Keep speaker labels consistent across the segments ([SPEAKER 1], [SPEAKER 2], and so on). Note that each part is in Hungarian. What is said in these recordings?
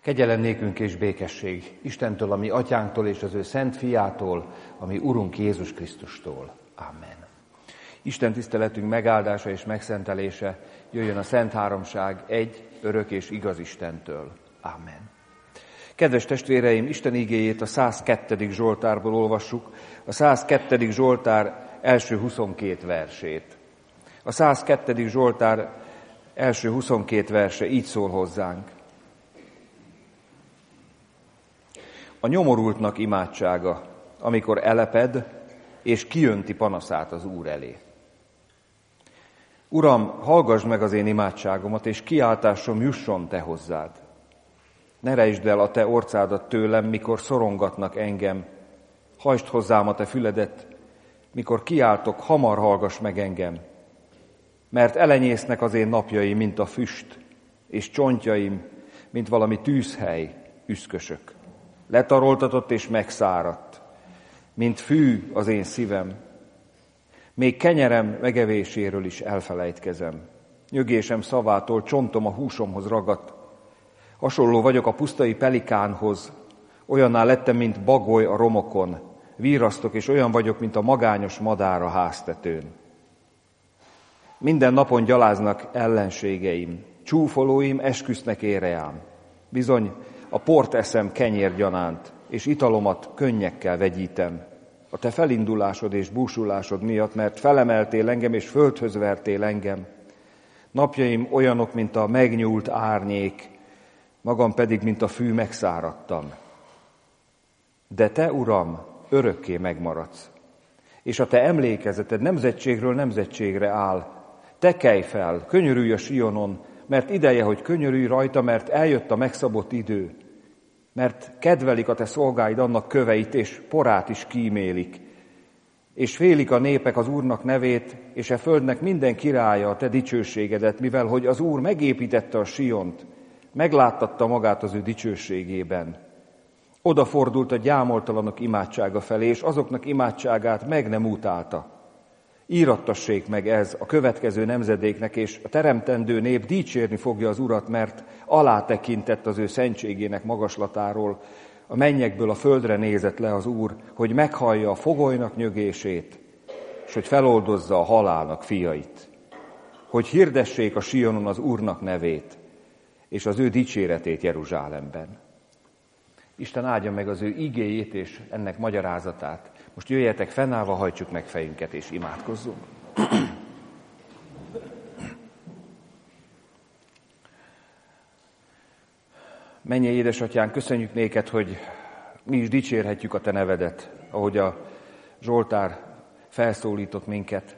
[SPEAKER 1] Kegyelem nékünk és békesség Istentől, a mi atyánktól és az ő szent fiától, a mi Urunk Jézus Krisztustól. Amen. Isten tiszteletünk megáldása és megszentelése jöjjön a Szent Háromság egy, örök és igaz Istentől. Amen. Kedves testvéreim, Isten igéjét a 102. Zsoltárból olvassuk, a 102. Zsoltár első 22 versét. A 102. Zsoltár első 22 verse így szól hozzánk. A nyomorultnak imádsága, amikor eleped, és kijönti panaszát az Úr elé. Uram, hallgass meg az én imádságomat, és kiáltásom jusson te hozzád. Ne rejtsd el a te orcádat tőlem, mikor szorongatnak engem. Hajtsd hozzám a te füledet, mikor kiáltok, hamar hallgass meg engem. Mert elenyésznek az én napjaim, mint a füst, és csontjaim, mint valami tűzhely, üszkösök. Letaroltatott és megszáradt, mint fű az én szívem. Még kenyerem megevéséről is elfelejtkezem. Nyögésem szavától csontom a húsomhoz ragadt. Hasonló vagyok a pusztai pelikánhoz, olyanná lettem, mint bagoly a romokon. Vírasztok, és olyan vagyok, mint a magányos madár a háztetőn. Minden napon gyaláznak ellenségeim, csúfolóim esküsznek éreám. Bizony, a port eszem kenyérgyanánt, és italomat könnyekkel vegyítem. A te felindulásod és búsulásod miatt, mert felemeltél engem, és földhöz vertél engem. Napjaim olyanok, mint a megnyúlt árnyék, magam pedig, mint a fű, megszáradtam. De te, Uram, örökké megmaradsz, és a te emlékezeted nemzetségről nemzetségre áll. Te kelj fel, könyörülj a Sionon, mert ideje, hogy könyörülj rajta, mert eljött a megszabott idő. Mert kedvelik a te szolgáid annak köveit, és porát is kímélik. És félik a népek az Úrnak nevét, és e földnek minden királya a te dicsőségedet, mivel hogy az Úr megépítette a Siont, megláttatta magát az ő dicsőségében. Odafordult a gyámoltalanok imádsága felé, és azoknak imádságát meg nem utálta. Írattassék meg ez a következő nemzedéknek, és a teremtendő nép dicsérni fogja az Urat, mert alátekintett az ő szentségének magaslatáról. A mennyekből a földre nézett le az Úr, hogy meghallja a fogolynak nyögését, és hogy feloldozza a halálnak fiait. Hogy hirdessék a Sionon az Úrnak nevét, és az ő dicséretét Jeruzsálemben. Isten áldja meg az ő igéjét és ennek magyarázatát. Most jöjjetek, fennállva hajtsuk meg fejünket és imádkozzunk. Mennyei édesatyánk, köszönjük néked, hogy mi is dicsérhetjük a te nevedet, ahogy a Zsoltár felszólított minket.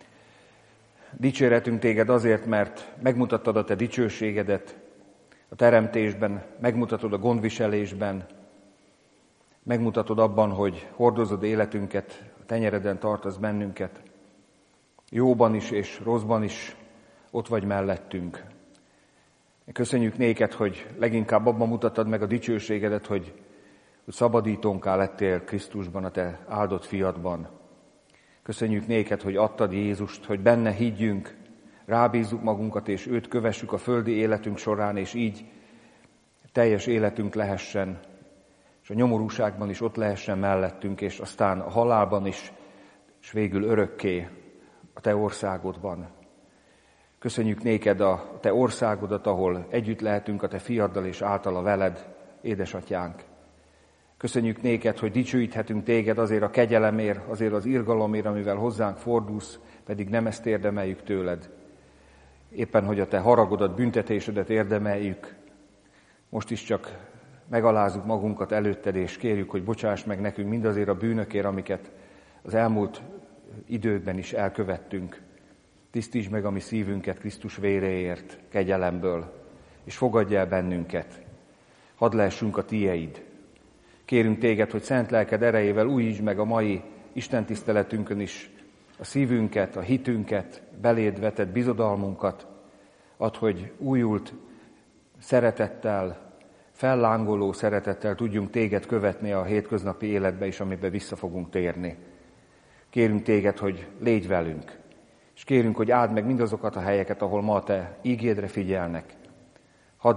[SPEAKER 1] Dicsérhetünk téged azért, mert megmutattad a te dicsőségedet a teremtésben, megmutatod a gondviselésben, megmutatod abban, hogy hordozod életünket, a tenyereden tartasz bennünket. Jóban is és rosszban is ott vagy mellettünk. Köszönjük néked, hogy leginkább abban mutattad meg a dicsőségedet, hogy szabadítónká lettél Krisztusban, a te áldott fiadban. Köszönjük néked, hogy adtad Jézust, hogy benne higgyünk, rábízzuk magunkat, és őt kövessük a földi életünk során, és így teljes életünk lehessen, és a nyomorúságban is ott lehessen mellettünk, és aztán a halálban is, és végül örökké a te országodban. Köszönjük néked a te országodat, ahol együtt lehetünk a te fiaddal és általa veled, édesatyánk. Köszönjük néked, hogy dicsőíthetünk téged azért a kegyelemért, azért az irgalomért, amivel hozzánk fordulsz, pedig nem ezt érdemeljük tőled. Éppen, hogy a te haragodat, büntetésedet érdemeljük, most is csak megalázzuk magunkat előtted, és kérjük, hogy bocsáss meg nekünk mindazért a bűnökért, amiket az elmúlt időkben is elkövettünk. Tisztítsd meg a mi szívünket Krisztus véréért, kegyelemből, és fogadj el bennünket. Hadd lehessünk a tieid. Kérünk téged, hogy szent lelked erejével újítsd meg a mai istentiszteletünkön is a szívünket, a hitünket, beléd vetett bizodalmunkat. Add, hogy újult szeretettel, fellángoló szeretettel tudjunk téged követni a hétköznapi életbe is, amiben vissza fogunk térni. Kérünk téged, hogy légy velünk, és kérünk, hogy áld meg mindazokat a helyeket, ahol ma a te ígédre figyelnek. Hadd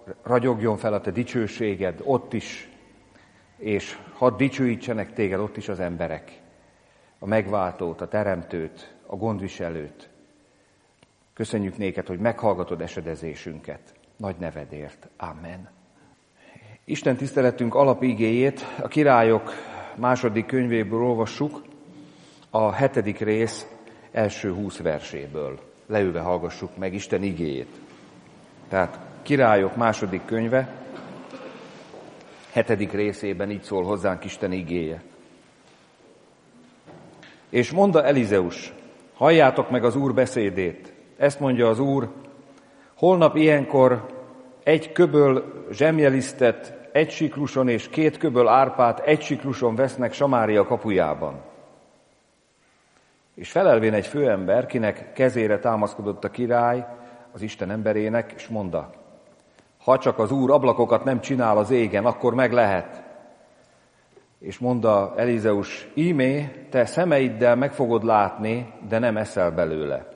[SPEAKER 1] ragyogjon fel a te dicsőséged ott is, és hadd dicsőítsenek téged ott is az emberek, a megváltót, a teremtőt, a gondviselőt. Köszönjük néked, hogy meghallgatod esedezésünket. Nagy nevedért. Amen. Isten tiszteletünk alapigéjét a Királyok második könyvéből olvassuk, a 7. rész első 20 verséből. Leülve hallgassuk meg Isten igéjét. Tehát Királyok második könyve, 7. részében így szól hozzánk Isten igéje. És mondta Elizeus, halljátok meg az Úr beszédét. Ezt mondja az Úr, holnap ilyenkor 1 köböl zsemjelisztet 1 sikluson és 2 köböl árpát 1 sikluson vesznek Samária kapujában. És felelvén egy főember, kinek kezére támaszkodott a király, az Isten emberének, és mondta, ha csak az Úr ablakokat nem csinál az égen, akkor meg lehet. És mondta Elizeus, ímé, te szemeiddel meg fogod látni, de nem eszel belőle.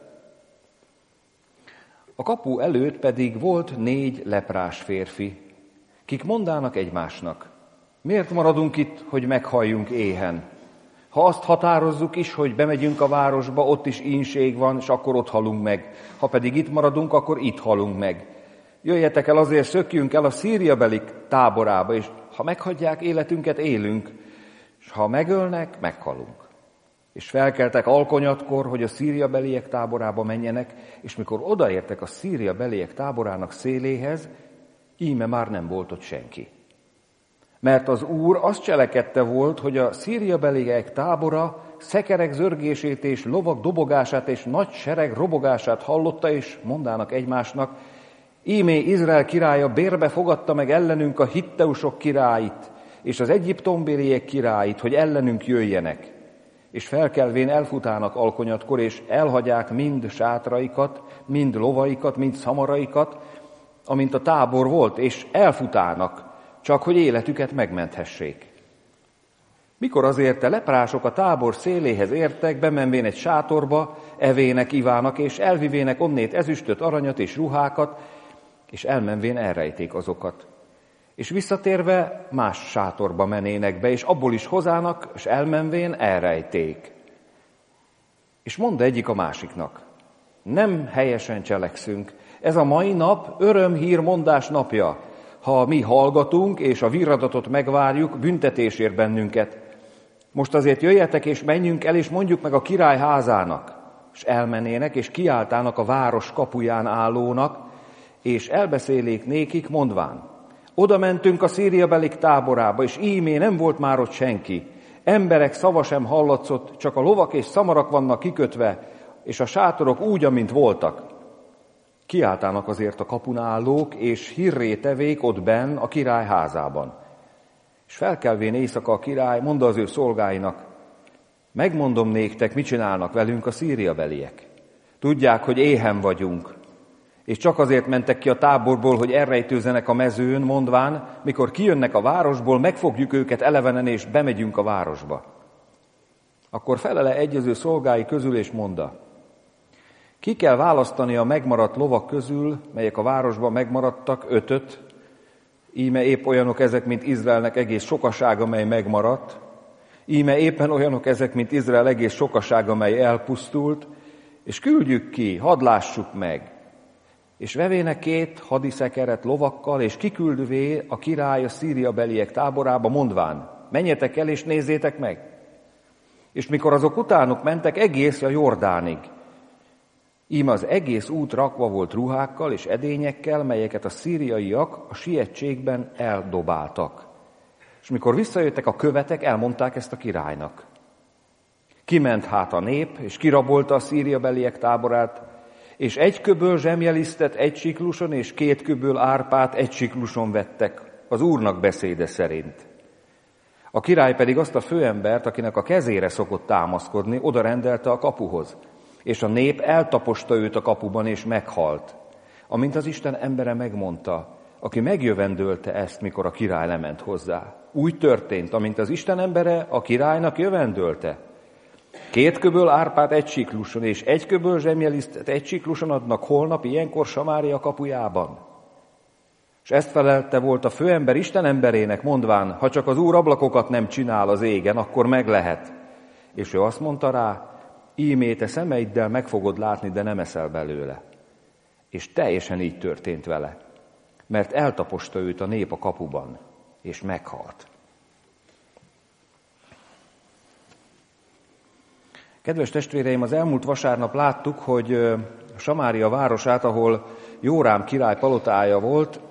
[SPEAKER 1] A kapu előtt pedig volt 4 leprás férfi, kik mondának egymásnak, miért maradunk itt, hogy meghalljunk éhen? Ha azt határozzuk is, hogy bemegyünk a városba, ott is ínség van, és akkor ott halunk meg. Ha pedig itt maradunk, akkor itt halunk meg. Jöjjetek el, azért szökjünk el a szíriabeli táborába, és ha meghagyják életünket, élünk, és ha megölnek, meghalunk. És felkeltek alkonyatkor, hogy a szíriabeliek táborába menjenek, és mikor odaértek a szíriabeliek táborának széléhez, íme már nem volt ott senki. Mert az Úr azt cselekedte volt, hogy a szíriabeliek tábora szekerek zörgését és lovak dobogását és nagy sereg robogását hallotta, és mondának egymásnak, íme Izrael királya bérbe fogadta meg ellenünk a hitteusok királyit, és az egyiptombéliek királyit, hogy ellenünk jöjjenek. És felkelvén elfutának alkonyatkor, és elhagyják mind sátraikat, mind lovaikat, mind szamaraikat, amint a tábor volt, és elfutának, csak hogy életüket megmenthessék. Mikor azért a leprások a tábor széléhez értek, bemenvén egy sátorba, evének, ivának, és elvivének onnét ezüstöt, aranyat és ruhákat, és elmenvén elrejték azokat. És visszatérve más sátorba menének be, és abból is hozának, és elmenvén elrejték. És mondta egyik a másiknak, nem helyesen cselekszünk, ez a mai nap örömhírmondás napja. Ha mi hallgatunk, és a virradatot megvárjuk, büntetésért bennünket. Most azért jöjjetek, és menjünk el, és mondjuk meg a király házának. És elmennének, és kiáltának a város kapuján állónak, és elbeszélék nékik, mondván, oda mentünk a szíriabelik táborába, és ímé nem volt már ott senki. Emberek szava sem hallatszott, csak a lovak és szamarak vannak kikötve, és a sátorok úgy, amint voltak. Kiáltának azért a kapun állók, és hírré tevék ott benn a király házában. És felkelvén éjszaka a király mondta az ő szolgáinak, megmondom néktek, mit csinálnak velünk a szíriabeliek. Tudják, hogy éhen vagyunk, és csak azért mentek ki a táborból, hogy elrejtőzenek a mezőn, mondván, mikor kijönnek a városból, megfogjuk őket elevenen, és bemegyünk a városba. Akkor felele egyező szolgái közül, és mondta, ki kell választani a megmaradt lovak közül, melyek a városban megmaradtak, 5, íme épp olyanok ezek, mint Izraelnek egész sokasága, mely megmaradt, íme éppen olyanok ezek, mint Izrael egész sokasága, mely elpusztult, és küldjük ki, hadd lássuk meg. És vevének 2 hadiszekeret lovakkal, és kiküldvé a király a szíriabeliek táborába, mondván, menjetek el, és nézzétek meg. És mikor azok utánuk mentek egész a Jordánig, íme az egész út rakva volt ruhákkal és edényekkel, melyeket a szíriaiak a sietségben eldobáltak. És mikor visszajöttek a követek, elmondták ezt a királynak. Kiment hát a nép, és kirabolta a szíriabeliek táborát, és 1 köböl zsemjelisztet 1 sikluson, és 2 köböl árpát 1 sikluson vettek, az Úrnak beszéde szerint. A király pedig azt a főembert, akinek a kezére szokott támaszkodni, oda rendelte a kapuhoz, és a nép eltaposta őt a kapuban, és meghalt, amint az Isten embere megmondta, aki megjövendölte ezt, mikor a király lement hozzá. Úgy történt, amint az Isten embere a királynak jövendölte. 2 köböl árpát 1 sikluson, és 1 köböl zsemjelisztet 1 sikluson adnak holnap ilyenkor Samária kapujában. És ezt felelte volt a főember Isten emberének, mondván, ha csak az Úr ablakokat nem csinál az égen, akkor meg lehet. És ő azt mondta rá, ímé te szemeiddel meg fogod látni, de nem eszel belőle. És teljesen így történt vele, mert eltaposta őt a nép a kapuban, és meghalt. Kedves testvéreim, az elmúlt vasárnap láttuk, hogy Samária városát, ahol Jórám király palotája volt,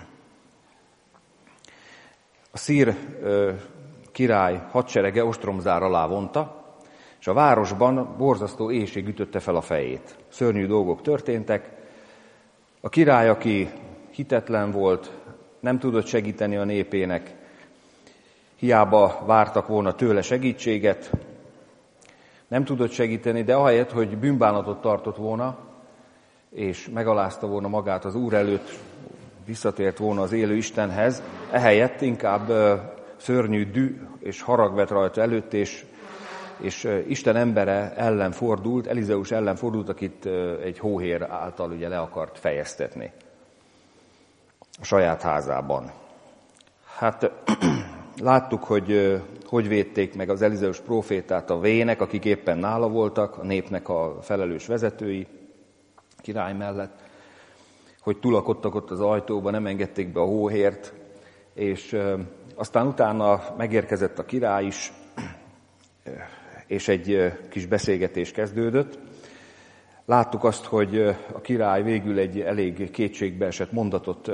[SPEAKER 1] a szír király hadserege ostromzár alá vonta, és a városban borzasztó éhség ütötte fel a fejét. Szörnyű dolgok történtek. A király, aki hitetlen volt, nem tudott segíteni a népének, hiába vártak volna tőle segítséget, nem tudott segíteni, de ahelyett, hogy bűnbánatot tartott volna, és megalázta volna magát az Úr előtt, visszatért volna az élő Istenhez, ehelyett inkább szörnyű düh és harag vett rajta előtt, és Isten embere ellen fordult, Elizeus ellen fordult, akit egy hóhér által ugye le akart fejeztetni a saját házában. Hát láttuk, hogy védték meg az Elizeus prófétát a vének, akik éppen nála voltak, a népnek a felelős vezetői király mellett, hogy tulakodtak ott az ajtóba, nem engedték be a hóhért, és aztán utána megérkezett a király is, és egy kis beszélgetés kezdődött. Láttuk azt, hogy a király végül egy elég kétségbeesett mondatot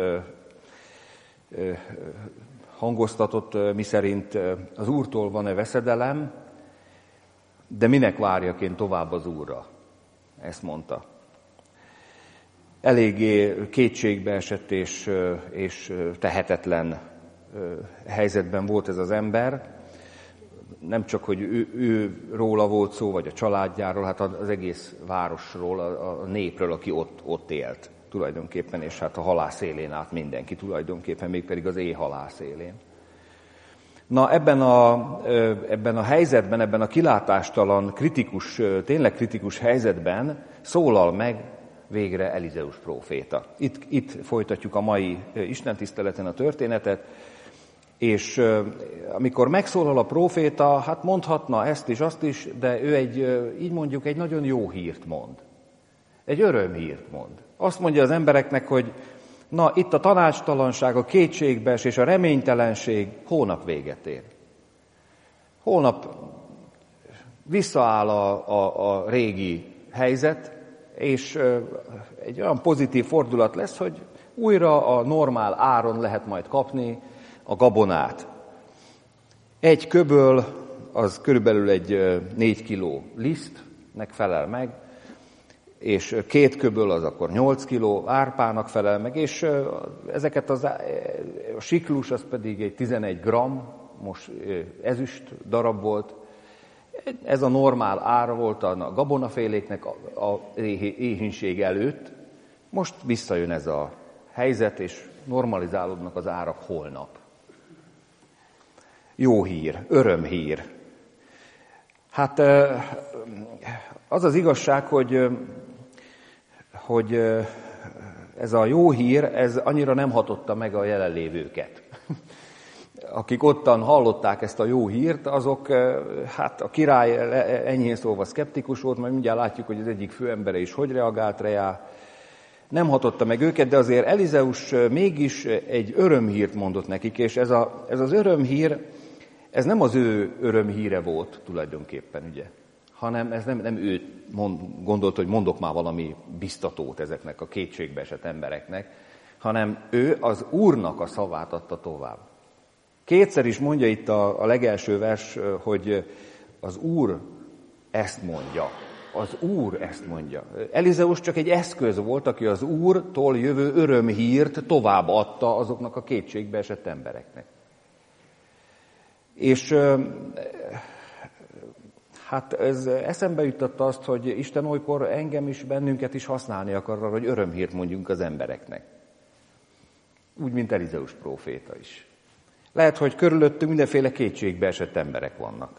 [SPEAKER 1] hangoztatott, miszerint az Úrtól van-e veszedelem, de minek várjak én tovább az Úrra? Ezt mondta. Eléggé kétségbeesett és tehetetlen helyzetben volt ez az ember. Nem csak, hogy ő róla volt szó, vagy a családjáról, hát az egész városról, a népről, aki ott élt tulajdonképpen, és hát a halál szélén állt mindenki tulajdonképpen, mégpedig az éhhalál szélén. Na ebben a helyzetben, ebben a kilátástalan, tényleg kritikus helyzetben szólal meg végre Elizeus próféta. Itt folytatjuk a mai istentiszteleten a történetet, és amikor megszólal a próféta, hát mondhatna ezt is, azt is, de ő így mondjuk egy nagyon jó hírt mond. Egy örömhírt mond. Azt mondja az embereknek, hogy na, itt a tanácstalanság, a kétségbeesés, a reménytelenség hónap véget ér. Holnap visszaáll a régi helyzet, és egy olyan pozitív fordulat lesz, hogy újra a normál áron lehet majd kapni a gabonát. Egy köböl, az körülbelül egy 4 kiló lisztnek felel meg, és 2 köböl az akkor 8 kiló árpának felel meg, és ezeket a siklus az pedig egy 11 gramm, most ezüst darab volt. Ez a normál ára volt a gabonaféléknek a éhínség előtt. Most visszajön ez a helyzet, és normalizálódnak az árak holnap. Jó hír, örömhír. Hát az az igazság, hogy ez a jó hír, ez annyira nem hatotta meg a jelenlévőket. Akik ottan hallották ezt a jó hírt, azok, hát a király enyhén szólva szkeptikus volt, majd mindjárt látjuk, hogy az egyik főembere is hogy reagált rá. Nem hatotta meg őket, de azért Elizeus mégis egy örömhírt mondott nekik, és ez az örömhír, ez nem az ő örömhíre volt tulajdonképpen, ugye, hanem ez nem ő gondolt, hogy mondok már valami biztatót ezeknek a kétségbeesett embereknek, hanem ő az Úrnak a szavát adta tovább. Kétszer is mondja itt a legelső vers, hogy az Úr ezt mondja. Az Úr ezt mondja. Elizeus csak egy eszköz volt, aki az Úrtól jövő örömhírt tovább adta azoknak a kétségbeesett embereknek. És hát ez eszembe juttatta azt, hogy Isten olykor engem is, bennünket is használni akar arra, hogy örömhírt mondjunk az embereknek. Úgy, mint Elizeus próféta is. Lehet, hogy körülöttünk mindenféle kétségbeesett emberek vannak.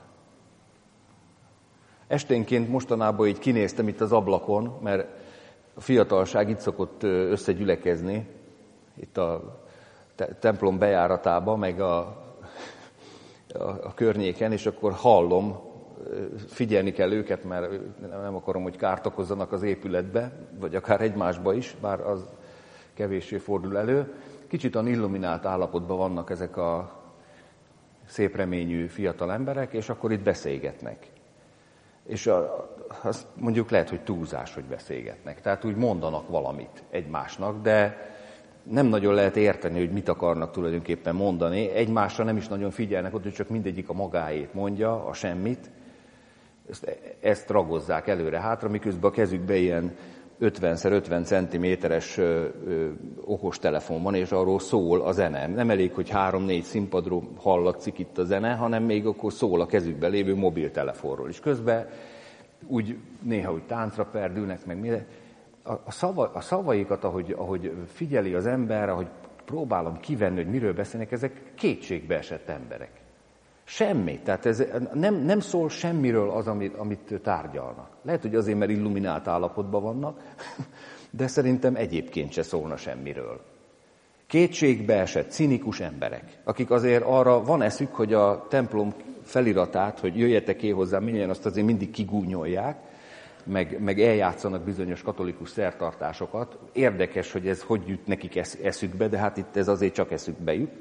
[SPEAKER 1] Esténként mostanában így kinéztem itt az ablakon, mert a fiatalság itt szokott összegyülekezni, itt a templom bejáratába, meg a környéken, és akkor hallom, figyelni kell őket, mert nem akarom, hogy kárt okozzanak az épületbe, vagy akár egymásba is, bár az kevéssé fordul elő. Kicsit illuminált állapotban vannak ezek a szép reményű fiatal emberek, és akkor itt beszélgetnek. És azt mondjuk lehet, hogy túlzás, hogy beszélgetnek. Tehát úgy mondanak valamit egymásnak, de nem nagyon lehet érteni, hogy mit akarnak tulajdonképpen mondani. Egymásra nem is nagyon figyelnek, ott csak mindegyik a magáét mondja, a semmit. Ezt ragozzák előre-hátra, miközben a kezükbe ilyen 50x50 cm-es okostelefon van, és arról szól a zene. Nem elég, hogy 3-4 színpadról hallatszik itt a zene, hanem még akkor szól a kezükbe lévő mobiltelefonról is. Közben úgy néha úgy táncra perdülnek, meg mire. A szavaikat, ahogy figyeli az ember, ahogy próbálom kivenni, hogy miről beszélnek, ezek kétségbe esett emberek. Semmi. Tehát ez nem szól semmiről az, amit tárgyalnak. Lehet, hogy azért, mert illuminált állapotban vannak, de szerintem egyébként se szólna semmiről. Kétségbe esett, cinikus emberek, akik azért arra van eszük, hogy a templom feliratát, hogy jöjjetek én hozzám, minnyien azt azért mindig kigúnyolják, meg eljátszanak bizonyos katolikus szertartásokat. Érdekes, hogy ez hogy jut nekik eszükbe, de hát itt ez azért csak eszükbe jut.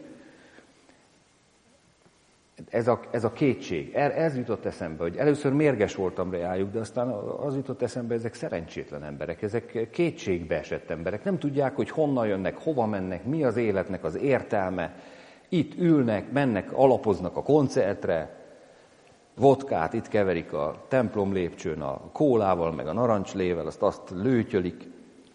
[SPEAKER 1] Ez a kétség, ez jutott eszembe, hogy először mérges voltam rájuk, de aztán az jutott eszembe, ezek szerencsétlen emberek, ezek kétségbe esett emberek, nem tudják, hogy honnan jönnek, hova mennek, mi az életnek az értelme. Itt ülnek, mennek, alapoznak a koncertre, vodkát itt keverik a templom lépcsőn a kólával, meg a narancslével, azt lőtyölik.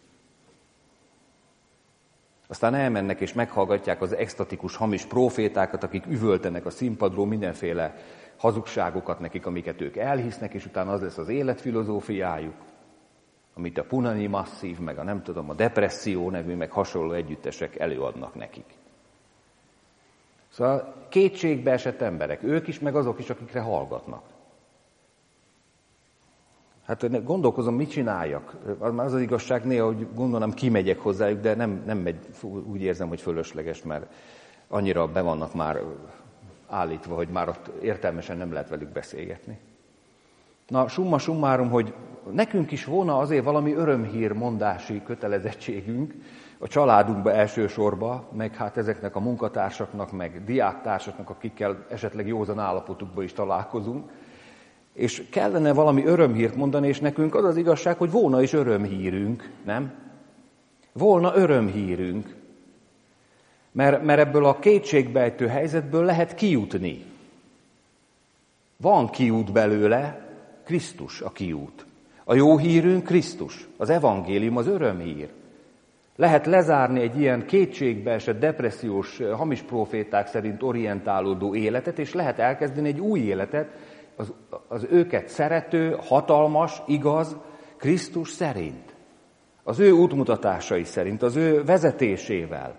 [SPEAKER 1] Aztán elmennek és meghallgatják az extatikus hamis prófétákat, akik üvöltenek a színpadról mindenféle hazugságokat nekik, amiket ők elhisznek, és utána az lesz az életfilozófiájuk, amit a Punani Masszív, meg a Depresszió nevű, meg hasonló együttesek előadnak nekik. Szóval kétségbe esett emberek, ők is, meg azok is, akikre hallgatnak. Hát gondolkozom, mit csináljak. Az igazság néha, hogy gondolom, kimegyek hozzájuk, de nem megy, úgy érzem, hogy fölösleges, mert annyira be vannak már állítva, hogy már ott értelmesen nem lehet velük beszélgetni. Na, summa summarum, hogy nekünk is volna azért valami örömhír mondási kötelezettségünk a családunkba elsősorban, meg hát ezeknek a munkatársaknak, meg diáktársaknak, akikkel esetleg józan állapotukban is találkozunk, és kellene valami örömhírt mondani, és nekünk az az igazság, hogy volna is örömhírünk, nem? Volna örömhírünk, mert ebből a kétségbejtő helyzetből lehet kijutni. Van kiút belőle, Krisztus a kiút. A jó hírünk Krisztus, az evangélium, az örömhír. Lehet lezárni egy ilyen kétségbeesett, depressziós, hamis proféták szerint orientálódó életet, és lehet elkezdeni egy új életet, az őket szerető, hatalmas, igaz, Krisztus szerint. Az ő útmutatásai szerint, az ő vezetésével.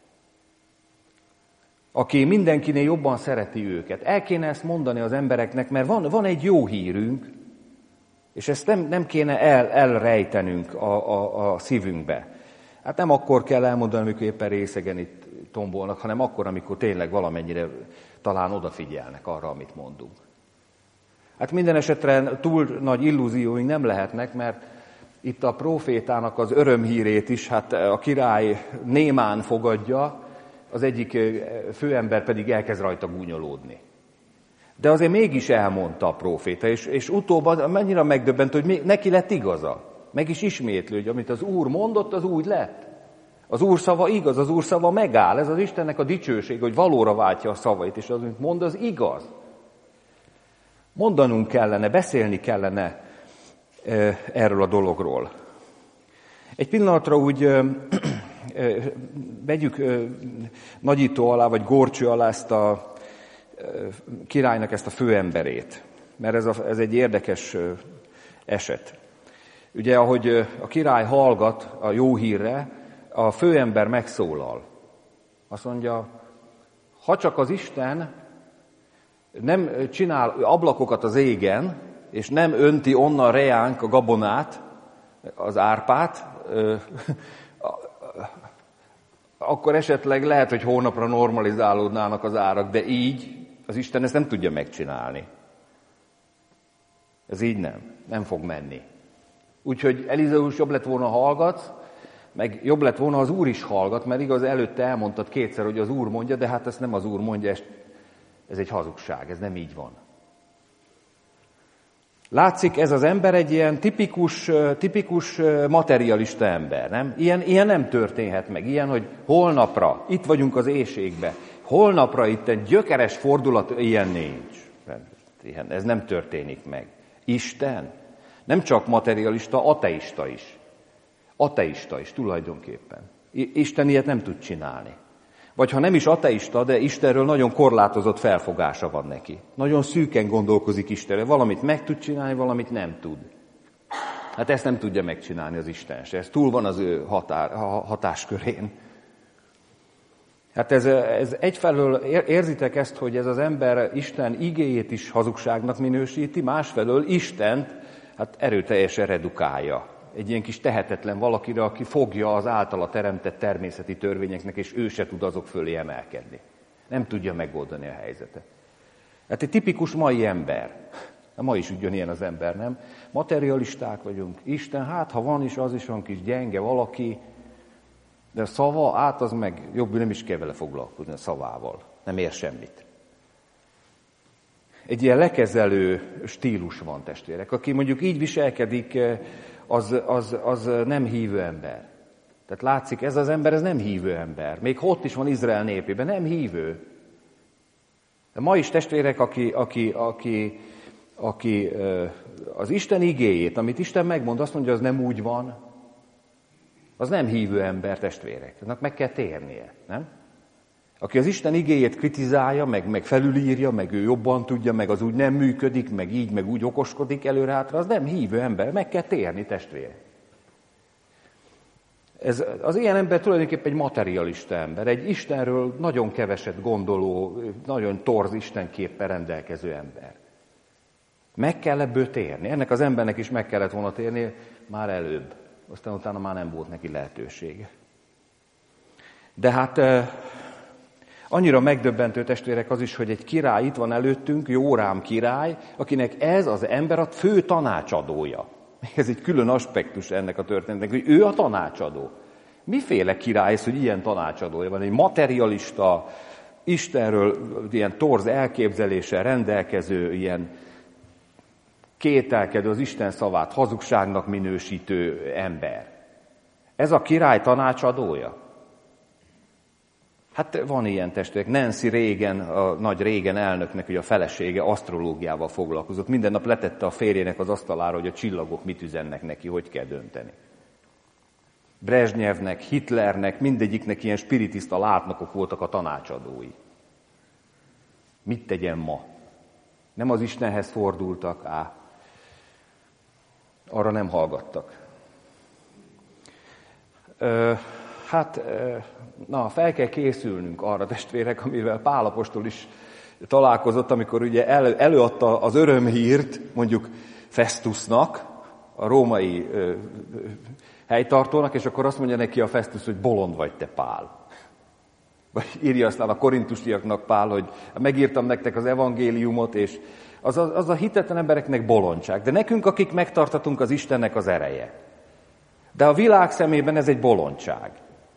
[SPEAKER 1] Aki mindenkinél jobban szereti őket. El kéne ezt mondani az embereknek, mert van egy jó hírünk, és ezt nem kéne elrejtenünk a szívünkbe. Hát nem akkor kell elmondani, amikor éppen részegen itt tombolnak, hanem akkor, amikor tényleg valamennyire talán odafigyelnek arra, amit mondunk. Hát minden esetre túl nagy illúzióink nem lehetnek, mert itt a prófétának az örömhírét is, hát a király némán fogadja, az egyik főember pedig elkezd rajta gúnyolódni. De azért mégis elmondta a próféta, és utóbb mennyire megdöbbent, hogy neki lett igaza. Meg is ismétlő, hogy amit az Úr mondott, az úgy lett. Az Úr szava igaz, az Úr szava megáll. Ez az Istennek a dicsőség, hogy valóra váltja a szavait, és az, amit mond, az igaz. Mondanunk kellene, beszélni kellene erről a dologról. Egy pillanatra úgy vegyük nagyító alá, vagy górcső alá ezt a királynak ezt a főemberét, mert ez egy érdekes eset. Ugye, ahogy a király hallgat a jó hírre, a főember megszólal. Azt mondja, ha csak az Isten nem csinál ablakokat az égen, és nem önti onnan reánk a gabonát, az árpát, akkor esetleg lehet, hogy hónapra normalizálódnának az árak, de így az Isten ezt nem tudja megcsinálni. Ez így nem fog menni. Úgyhogy Elizeus, jobb lett volna hallgatsz, meg jobb lett volna az Úr is hallgat, mert igaz, előtte elmondtad kétszer, hogy az Úr mondja, de hát ezt nem az Úr mondja, ez egy hazugság, ez nem így van. Látszik, ez az ember egy ilyen tipikus materialista ember, nem? Ilyen nem történhet meg, ilyen, hogy holnapra, itt vagyunk az éhségbe, holnapra itt egy gyökeres fordulat, ilyen nincs. Ez nem történik meg. Isten nem csak materialista, ateista is. Ateista is tulajdonképpen. Isten ilyet nem tud csinálni. Vagy ha nem is ateista, de Istenről nagyon korlátozott felfogása van neki. Nagyon szűken gondolkozik Istenről. Valamit meg tud csinálni, valamit nem tud. Hát ezt nem tudja megcsinálni az Isten se. Ez túl van az ő hatáskörén. Hát ez egyfelől érzitek ezt, hogy ez az ember Isten igéjét is hazugságnak minősíti, másfelől Istent erőteljesen redukálja. Egy ilyen kis tehetetlen valakire, aki fogja az általa teremtett természeti törvényeknek, és ő se tud azok fölé emelkedni. Nem tudja megoldani a helyzetet. Hát egy tipikus mai ember. Ma is ugyanilyen az ember, nem? Materialisták vagyunk. Isten, hát ha van is, az is van kis gyenge valaki, de a szava, az meg jobb, nem is kell vele foglalkozni a szavával. Nem ér semmit. Egy ilyen lekezelő stílus van, testvérek. Aki mondjuk így viselkedik, az nem hívő ember. Tehát látszik, ez az ember, ez nem hívő ember. Még ott is van Izrael népében, nem hívő. De ma is, testvérek, aki az Isten igéjét, amit Isten megmond, azt mondja, az nem úgy van, az nem hívő ember, testvérek. Ennek meg kell térnie, nem? Aki az Isten igéjét kritizálja, meg felülírja, meg ő jobban tudja, meg az úgy nem működik, meg így, meg úgy okoskodik előre-hátra, az nem hívő ember, meg kell térni, testvérek. Az ilyen ember tulajdonképpen egy materialista ember, egy Istenről nagyon keveset gondoló, nagyon torz istenképpen rendelkező ember. Meg kell ebből térni. Ennek az embernek is meg kellett volna térni már előbb. Aztán utána már nem volt neki lehetősége. De hát annyira megdöbbentő, testvérek, az is, hogy egy király itt van előttünk, Jórám király, akinek ez az ember a fő tanácsadója. Ez egy külön aspektus ennek a történetnek, hogy ő a tanácsadó. Miféle király ez, hogy ilyen tanácsadója van? Egy materialista, Istenről ilyen torz elképzeléssel rendelkező, ilyen kételkedő, az Isten szavát hazugságnak minősítő ember. Ez a király tanácsadója? Hát van ilyen testvérek. Nancy Reagan, a nagy Reagan elnöknek, hogy a felesége asztrológiával foglalkozott. Minden nap letette a férjének az asztalára, hogy a csillagok mit üzennek neki, hogy kell dönteni. Brezsnyevnek, Hitlernek, mindegyiknek ilyen spiritista látnokok voltak a tanácsadói. Mit tegyen ma? Nem az Istenhez fordultak, arra nem hallgattak. Fel kell készülnünk arra, testvérek, amivel Pál apostol is találkozott, amikor ugye előadta az örömhírt, mondjuk Festusnak, a római helytartónak, és akkor azt mondja neki a Festus, hogy bolond vagy te, Pál. Vagy írja aztán a korintusiaknak Pál, hogy megírtam nektek az evangéliumot, és az a hitetlen embereknek bolondság. De nekünk, akik megtartatunk, az Istennek az ereje. De a világ szemében ez egy bolondság.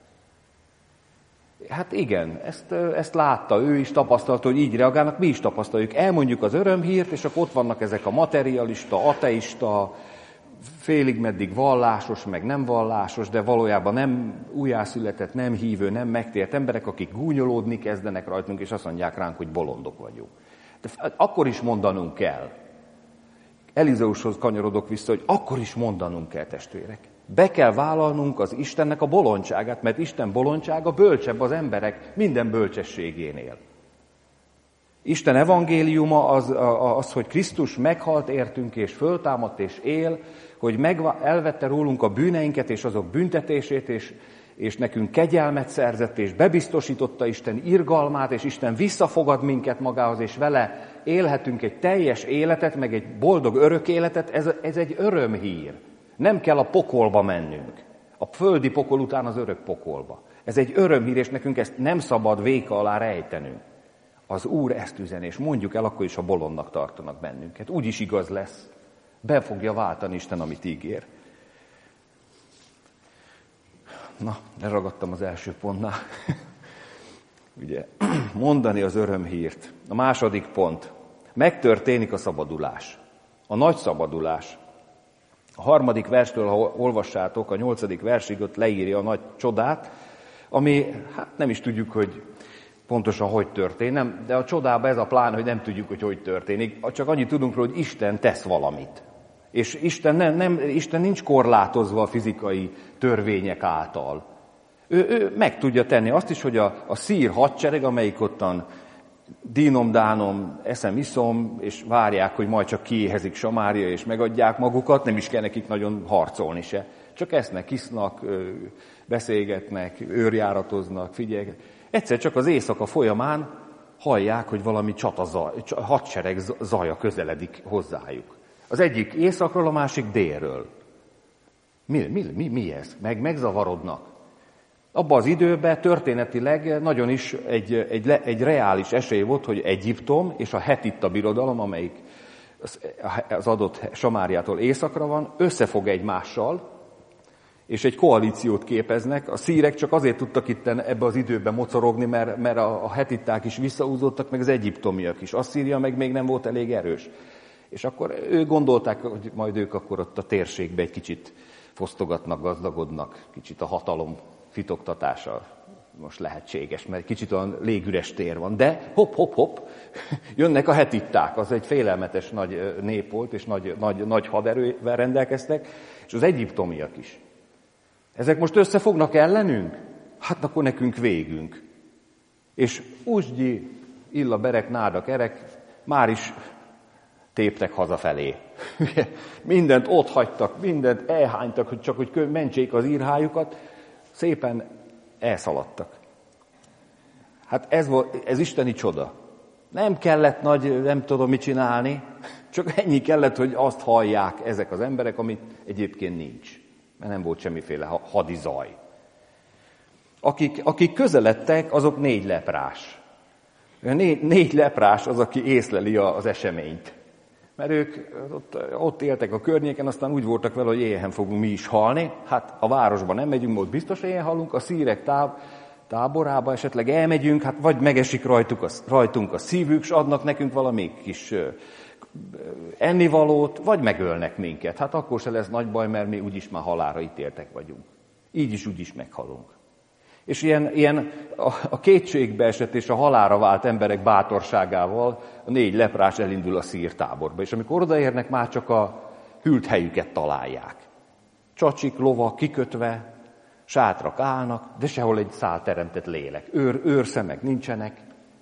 [SPEAKER 1] Hát igen, ezt látta, ő is tapasztalta, hogy így reagálnak, mi is tapasztaljuk. Elmondjuk az örömhírt, és akkor ott vannak ezek a materialista, ateista, félig meddig vallásos, meg nem vallásos, de valójában nem újjászületett, nem hívő, nem megtért emberek, akik gúnyolódni kezdenek rajtunk, és azt mondják ránk, hogy bolondok vagyunk. De akkor is mondanunk kell. Elizeushoz kanyarodok vissza, hogy akkor is mondanunk kell, testvérek. Be kell vállalnunk az Istennek a bolondságát, mert Isten bolondsága bölcsebb az emberek minden bölcsességénél. Isten evangéliuma az, hogy Krisztus meghalt értünk, és föltámadt, és él, hogy elvette rólunk a bűneinket, és azok büntetését, és nekünk kegyelmet szerzett, és bebiztosította Isten irgalmát, és Isten visszafogad minket magához, és vele élhetünk egy teljes életet, meg egy boldog örök életet, ez egy örömhír. Nem kell a pokolba mennünk. A földi pokol után az örök pokolba. Ez egy örömhír, és nekünk ezt nem szabad véka alá rejtenünk. Az Úr ezt üzeni, és mondjuk el akkor is, ha bolondnak tartanak bennünket. Úgy is igaz lesz. Be fogja váltani Isten, amit ígér. Na, leragadtam az első pontnál. Ugye, mondani az örömhírt. A második pont. Megtörténik a szabadulás. A nagy szabadulás. A 3. verstől, ha olvassátok, a 8. versig ott leírja a nagy csodát, ami, hát nem is tudjuk, hogy pontosan hogy történik, de a csodában ez a plán, hogy nem tudjuk, hogy történik. Csak annyit tudunk róla, hogy Isten tesz valamit. És Isten nincs korlátozva a fizikai törvények által. Ő meg tudja tenni azt is, hogy a szír hadsereg, amelyik ottan dínom-dánom, eszem-iszom, és várják, hogy majd csak kiéhezik Samária, és megadják magukat, nem is kell nekik nagyon harcolni se. Csak esznek, isznak, beszélgetnek, őrjáratoznak, figyelnek. Egyszer csak az éjszaka folyamán hallják, hogy valami hadsereg zaja közeledik hozzájuk. Az egyik északról, a másik délről. Mi ez? Megzavarodnak. Abban az időben történetileg nagyon is egy reális esély volt, hogy Egyiptom és a hetitta birodalom, amelyik az adott Samáriától északra van, összefog egymással, és egy koalíciót képeznek. A szírek csak azért tudtak itten ebbe az időben mocorogni, mert a hetitták is visszahúzódtak, meg az egyiptomiak is. Asszíria meg még nem volt elég erős. És akkor ők gondolták, hogy majd ők akkor ott a térségbe egy kicsit fosztogatnak, gazdagodnak, kicsit a hatalom fitoktatása most lehetséges, mert kicsit olyan légüres tér van. De hopp, jönnek a hetitták, az egy félelmetes nagy nép volt, és nagy haderővel rendelkeztek, és az egyiptomiak is. Ezek most összefognak ellenünk? Hát akkor nekünk végünk. És Usgyi, Illa, Berek, Nádak, Erek már is téptek hazafelé. Mindent ott hagytak, mindent elhánytak, hogy csak hogy mentsék az írhájukat, szépen elszaladtak. Hát ez isteni csoda. Nem kellett nagy, nem tudom mit csinálni, csak ennyi kellett, hogy azt hallják ezek az emberek, amit egyébként nincs. Mert nem volt semmiféle hadizaj. Akik közeledtek, azok 4 leprás. 4 leprás az, aki észleli az eseményt. Mert ők ott éltek a környéken, aztán úgy voltak vele, hogy éhen fogunk mi is halni. Hát a városban nem megyünk, ott biztos éhen halunk, a szírek táborába esetleg elmegyünk, hát vagy megesik rajtunk a szívük, és adnak nekünk valami kis ennivalót, vagy megölnek minket. Hát akkor se lesz nagy baj, mert mi úgyis már halálra ítéltek vagyunk. Így is, úgy is meghalunk. És ilyen a kétségbe esett és a halálra vált emberek bátorságával a 4 leprás elindul a szír táborba. És amikor odaérnek, már csak a hűlt helyüket találják. Csacsik, lovak, kikötve, sátrak állnak, de sehol egy szál teremtett lélek. Őrszemek nincsenek.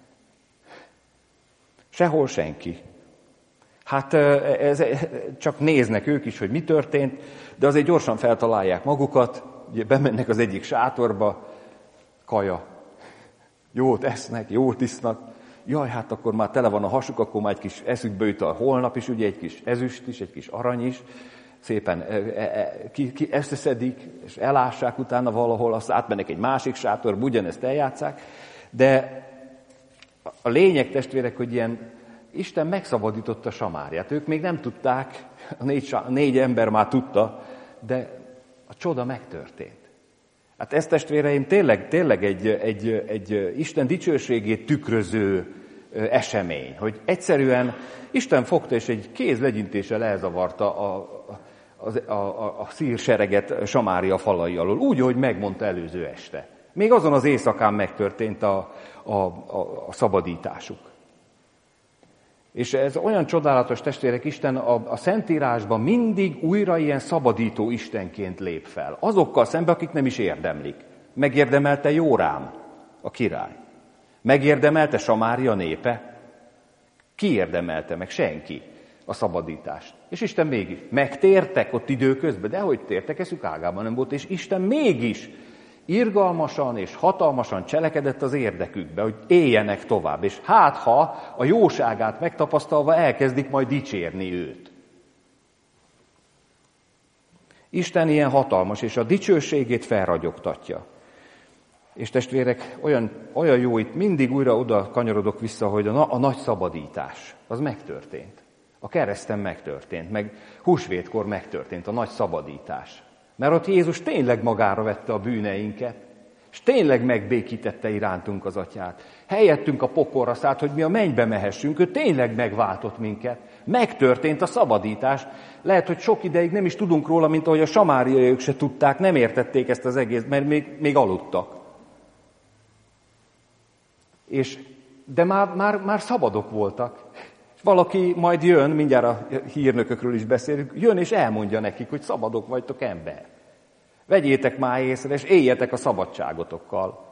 [SPEAKER 1] Sehol senki. Hát csak néznek ők is, hogy mi történt, de azért gyorsan feltalálják magukat, ugye bemennek az egyik sátorba, kaja. Jót esznek, jót isznak. Jaj, hát akkor már tele van a hasuk, akkor már egy kis eszükbe jut a holnap is, ugye egy kis ezüst is, egy kis arany is. Szépen összeszedik, és elássák utána valahol, azt átmennek egy másik sátorba, ugyanezt eljátszák. De a lényeg, testvérek, hogy Isten megszabadította Samáriát. Ők még nem tudták, a 4 ember már tudta, de a csoda megtörtént. Hát ez, testvéreim, tényleg egy Isten dicsőségét tükröző esemény, hogy egyszerűen Isten fogta, és egy kéz legyintéssel elzavarta a szír sereget Samária falai alól, úgy, ahogy megmondta előző este. Még azon az éjszakán megtörtént a szabadításuk. És ez olyan csodálatos, testvérek, Isten a Szentírásban mindig újra ilyen szabadító Istenként lép fel. Azokkal szemben, akik nem is érdemlik. Megérdemelte Jórám, a király. Megérdemelte Samária népe. Ki érdemelte meg? Senki a szabadítást. És Isten mégis. Megtértek ott időközben, de hogy tértek, eszük ágában nem volt, és Isten mégis irgalmasan és hatalmasan cselekedett az érdekükbe, hogy éljenek tovább. És hát ha a jóságát megtapasztalva elkezdik majd dicsérni őt. Isten ilyen hatalmas, és a dicsőségét felragyogtatja. És testvérek, olyan jó, itt mindig újra oda kanyarodok vissza, hogy a nagy szabadítás, az megtörtént. A kereszten megtörtént, meg húsvétkor megtörtént a nagy szabadítás. Mert ott Jézus tényleg magára vette a bűneinket, és tényleg megbékítette irántunk az Atyát. Helyettünk a pokolra szállt, hogy mi a mennybe mehessünk, ő tényleg megváltott minket. Megtörtént a szabadítás. Lehet, hogy sok ideig nem is tudunk róla, mint ahogy a samáriaiak se tudták, nem értették ezt az egész, mert még aludtak. De már szabadok voltak. Valaki majd jön, mindjárt a hírnökökről is beszélünk, jön és elmondja nekik, hogy szabadok vagytok ember. Vegyétek már észre, és éljetek a szabadságotokkal.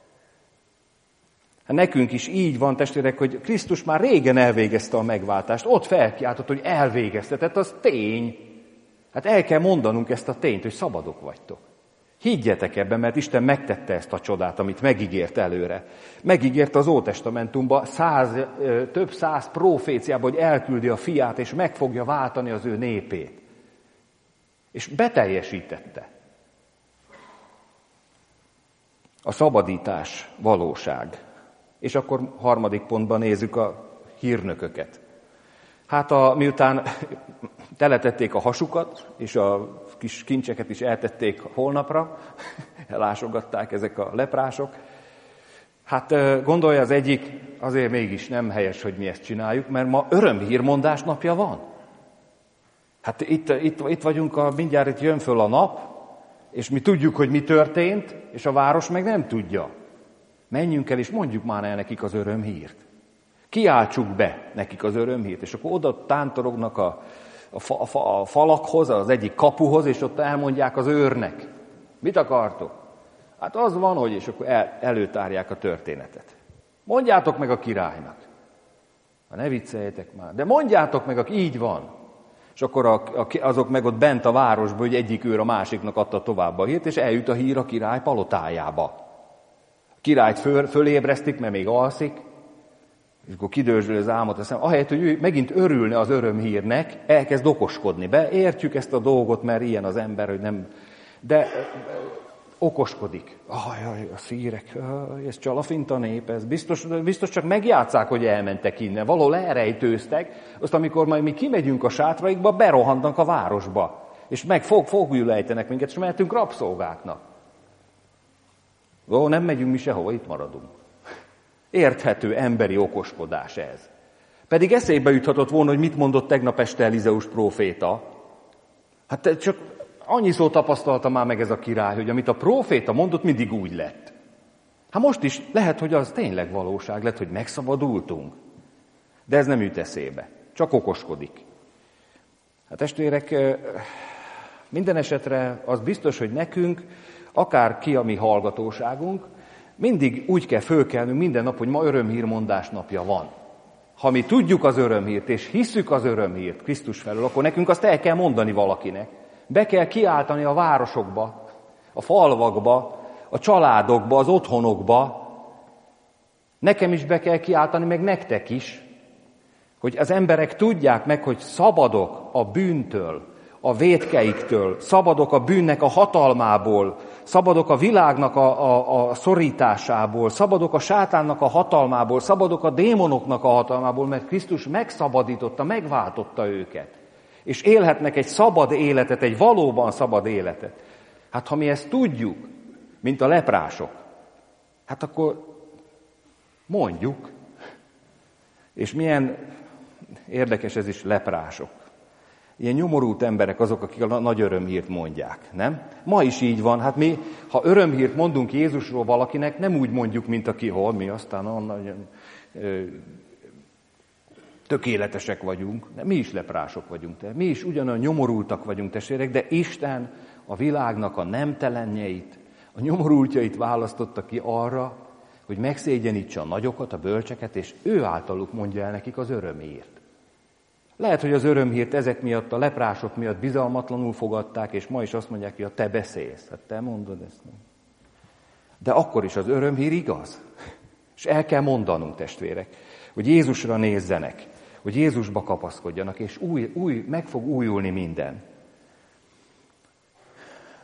[SPEAKER 1] Hát nekünk is így van, testvérek, hogy Krisztus már régen elvégezte a megváltást. Ott felkiáltott, hogy elvégezte, tehát az tény. Hát el kell mondanunk ezt a tényt, hogy szabadok vagytok. Higgyetek ebben, mert Isten megtette ezt a csodát, amit megígért előre. Megígért az Ótestamentumban több száz proféciában, hogy elküldi a fiát, és meg fogja váltani az ő népét. És beteljesítette. A szabadítás valóság. És akkor harmadik pontban nézzük a hírnököket. Hát miután teletették a hasukat, és a kis kincseket is eltették holnapra, elásogatták ezek a leprások, hát gondolja az egyik, azért mégis nem helyes, hogy mi ezt csináljuk, mert ma örömhírmondás napja van. Hát itt vagyunk, mindjárt itt jön föl a nap, és mi tudjuk, hogy mi történt, és a város meg nem tudja. Menjünk el, és mondjuk már el nekik az örömhírt. Kiáltsuk be nekik az örömhírt, és akkor oda tántorognak a falakhoz, az egyik kapuhoz, és ott elmondják az őrnek. Mit akartok? Hát az van, hogy, és akkor előtárják a történetet. Mondjátok meg a királynak. Ne vicceljetek már. De mondjátok meg, így van. És akkor azok meg ott bent a városban, hogy egyik őr a másiknak adta tovább a hírt, és eljut a hír a király palotájába. A királyt fölébresztik, mert még alszik, és akkor kidőzsöl az álmot a szem. Ahelyett, hogy ő megint örülne az örömhírnek, elkezd okoskodni. Értjük ezt a dolgot, mert ilyen az ember, hogy nem... De okoskodik. A szírek, ez csalafint a nép, ez biztos csak megjátszák, hogy elmentek innen. Valahol elrejtőztek, azt amikor majd mi kimegyünk a sátraikba, berohannak a városba. És fogul ejtenek minket, és mehetünk rabszolgáknak. Nem megyünk mi sehova, itt maradunk. Érthető emberi okoskodás ez. Pedig eszébe juthatott volna, hogy mit mondott tegnap este Elizeus próféta. Hát csak annyiszor tapasztalta már meg ez a király, hogy amit a próféta mondott, mindig úgy lett. Hát most is lehet, hogy az tényleg valóság lett, hogy megszabadultunk. De ez nem jut eszébe. Csak okoskodik. Hát testvérek, minden esetre az biztos, hogy nekünk, akár ki a mi hallgatóságunk, mindig úgy kell fölkelnünk minden nap, hogy ma örömhírmondás napja van. Ha mi tudjuk az örömhírt, és hisszük az örömhírt Krisztus felől, akkor nekünk azt el kell mondani valakinek. Be kell kiáltani a városokba, a falvakba, a családokba, az otthonokba. Nekem is be kell kiáltani, meg nektek is, hogy az emberek tudják meg, hogy szabadok a bűntől, a vétkeiktől, szabadok a bűnnek a hatalmából, szabadok a világnak a szorításából, szabadok a sátánnak a hatalmából, szabadok a démonoknak a hatalmából, mert Krisztus megszabadította, megváltotta őket. És élhetnek egy szabad életet, egy valóban szabad életet. Hát ha mi ezt tudjuk, mint a leprások, hát akkor mondjuk. És milyen érdekes ez is, leprások. Ilyen nyomorult emberek azok, akik a nagy örömhírt mondják, nem? Ma is így van. Hát mi, ha örömhírt mondunk Jézusról valakinek, nem úgy mondjuk, mint aki mi aztán nagyon tökéletesek vagyunk. De mi is leprások vagyunk. Mi is ugyanolyan nyomorultak vagyunk, testvérek, de Isten a világnak a nemtelenjeit, a nyomorultjait választotta ki arra, hogy megszégyenítse a nagyokat, a bölcseket, és ő általuk mondja el nekik az örömhírt. Lehet, hogy az örömhírt ezek miatt, a leprások miatt bizalmatlanul fogadták, és ma is azt mondják, hogy te beszélsz. Hát te mondod ezt. Nem? De akkor is az örömhír igaz. És el kell mondanunk, testvérek, hogy Jézusra nézzenek, hogy Jézusba kapaszkodjanak, és meg fog újulni minden.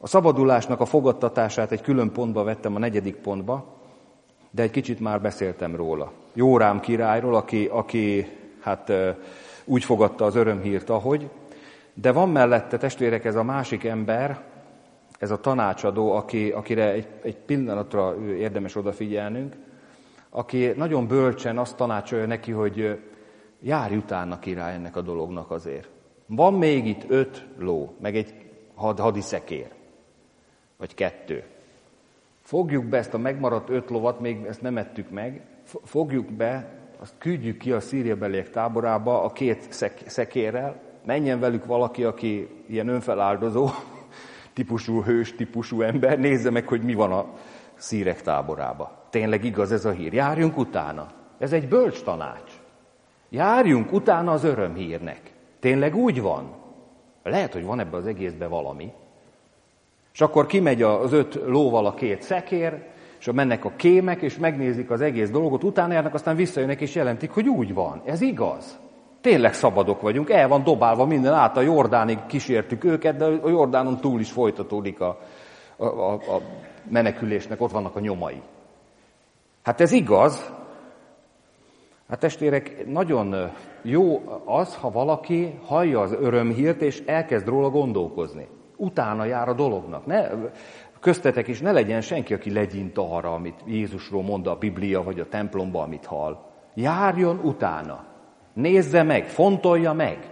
[SPEAKER 1] A szabadulásnak a fogadtatását egy külön pontba vettem, a 4. pontba, de egy kicsit már beszéltem róla. Jórám királyról, aki úgy fogadta az örömhírt, ahogy, de van mellette, testvérek, ez a másik ember, ez a tanácsadó, akire egy pillanatra érdemes odafigyelnünk, aki nagyon bölcsen azt tanácsolja neki, hogy járj utána, király, ennek a dolognak azért. Van még itt 5 ló, meg egy hadiszekér, vagy 2. Fogjuk be ezt a megmaradt 5 lovat, még ezt nem ettük meg, fogjuk be, azt küldjük ki a szíriabeliek táborába a 2 szekérrel, menjen velük valaki, aki ilyen önfeláldozó típusú, hős típusú ember, nézze meg, hogy mi van a szírek táborába. Tényleg igaz ez a hír? Járjunk utána. Ez egy bölcs tanács. Járjunk utána az örömhírnek. Tényleg úgy van? Lehet, hogy van ebben az egészben valami. És akkor kimegy az 5 lóval a 2 szekér, és mennek a kémek, és megnézik az egész dolgot, utána járnak, aztán visszajönnek, és jelentik, hogy úgy van. Ez igaz. Tényleg szabadok vagyunk, el van dobálva minden át, a Jordánig kísértük őket, de a Jordánon túl is folytatódik a menekülésnek, ott vannak a nyomai. Hát ez igaz. Hát testvérek, nagyon jó az, ha valaki hallja az örömhírt, és elkezd róla gondolkozni. Utána jár a dolognak. Köztetek is ne legyen senki, aki legyint arra, amit Jézusról mond a Biblia, vagy a templomba, amit hall. Járjon utána. Nézze meg, fontolja meg.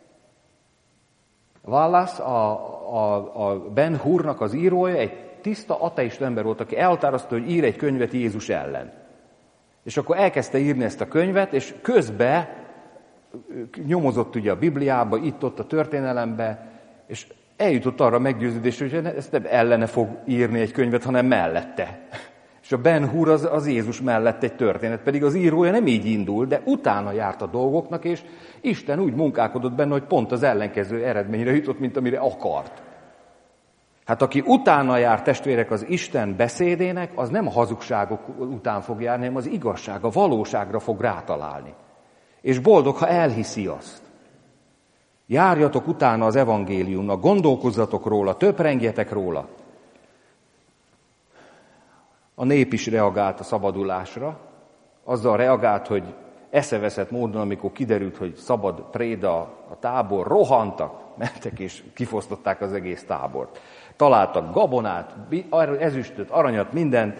[SPEAKER 1] Wallace, a Ben Hurnak az írója, egy tiszta ateista ember volt, aki elhatározta, hogy ír egy könyvet Jézus ellen. És akkor elkezdte írni ezt a könyvet, és közben nyomozott ugye a Bibliába, itt-ott a történelembe, és eljutott arra meggyőződésre, hogy ezt nem ellene fog írni egy könyvet, hanem mellette. És a Ben Hur az Jézus mellett egy történet, pedig az írója nem így indul, de utána járt a dolgoknak, és Isten úgy munkálkodott benne, hogy pont az ellenkező eredményre jutott, mint amire akart. Hát aki utána jár, testvérek, az Isten beszédének, az nem a hazugságok után fog járni, hanem az igazság, a valóságra fog rátalálni. És boldog, ha elhiszi azt. Járjatok utána az evangéliumnak, gondolkozzatok róla, töprengjetek róla. A nép is reagált a szabadulásra, azzal reagált, hogy eszeveszett módon, amikor kiderült, hogy szabad préda a tábor, rohantak, mentek és kifosztották az egész tábort. Találtak gabonát, ezüstöt, aranyat, mindent,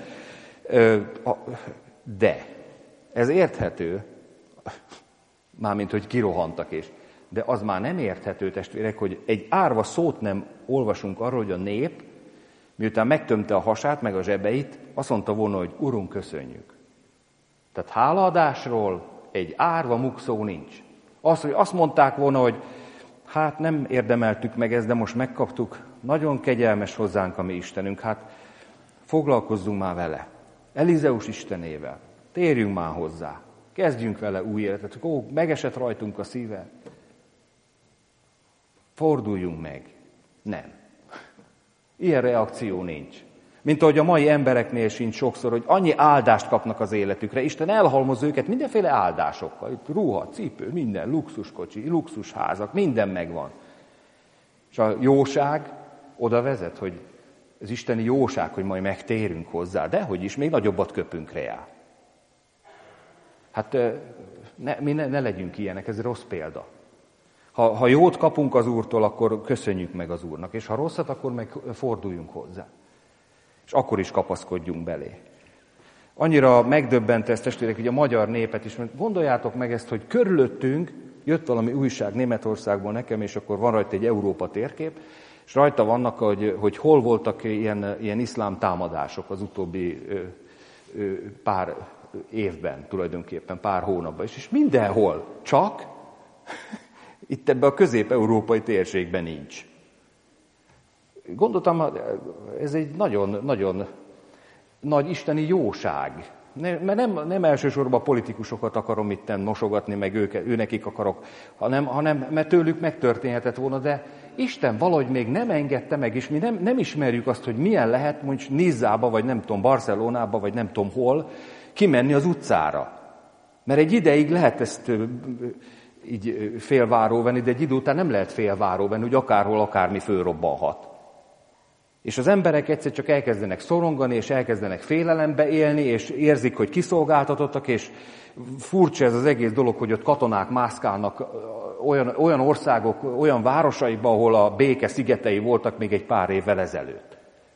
[SPEAKER 1] de ez érthető, mármint, hogy kirohantak és. De az már nem érthető, testvérek, hogy egy árva szót nem olvasunk arról, hogy a nép, miután megtömte a hasát, meg a zsebeit, azt mondta volna, hogy Urunk, köszönjük. Tehát hálaadásról egy árva mukszó nincs. Azt mondták volna, hogy hát nem érdemeltük meg ezt, de most megkaptuk, nagyon kegyelmes hozzánk a mi Istenünk, hát foglalkozzunk már vele. Elizeus Istenével, térjünk már hozzá, kezdjünk vele új életet, megesett rajtunk a szíve. Forduljunk meg. Nem. Ilyen reakció nincs. Mint ahogy a mai embereknél sincs sokszor, hogy annyi áldást kapnak az életükre. Isten elhalmoz őket mindenféle áldásokkal. Itt ruha, cipő, minden, luxuskocsi, luxusházak, minden megvan. És a jóság oda vezet, hogy az isteni jóság, hogy majd megtérünk hozzá, de hogy is, még nagyobbat köpünk rá. Hát mi ne legyünk ilyenek, ez rossz példa. Ha jót kapunk az Úrtól, akkor köszönjük meg az Úrnak, és ha rosszat, akkor meg forduljunk hozzá. És akkor is kapaszkodjunk belé. Annyira megdöbbent ez, testvérek, hogy a magyar népet is, mert gondoljátok meg ezt, hogy körülöttünk jött valami újság Németországból nekem, és akkor van rajta egy Európa térkép, és rajta vannak, hogy hol voltak ilyen iszlám támadások az utóbbi pár évben, tulajdonképpen pár hónapban is, és mindenhol, csak itt ebben a közép-európai térségben nincs. Gondoltam, ez egy nagyon-nagyon nagy isteni jóság. Mert nem elsősorban a politikusokat akarom itten mosogatni, meg őnekik akarok, hanem mert tőlük megtörténhetett volna, de Isten valahogy még nem engedte meg, és mi nem ismerjük azt, hogy milyen lehet mondjuk Nizzába, vagy nem tudom, Barcelonába, vagy nem tudom hol, kimenni az utcára. Mert egy ideig lehet ezt így félváró venni, de egy idő után nem lehet félváró venni, hogy akárhol akármi fölrobbanhat. És az emberek egyszer csak elkezdenek szorongani, és elkezdenek félelembe élni, és érzik, hogy kiszolgáltatottak, és furcsa ez az egész dolog, hogy ott katonák mászkálnak olyan országok, olyan városaiban, ahol a béke szigetei voltak még egy pár évvel ezelőtt.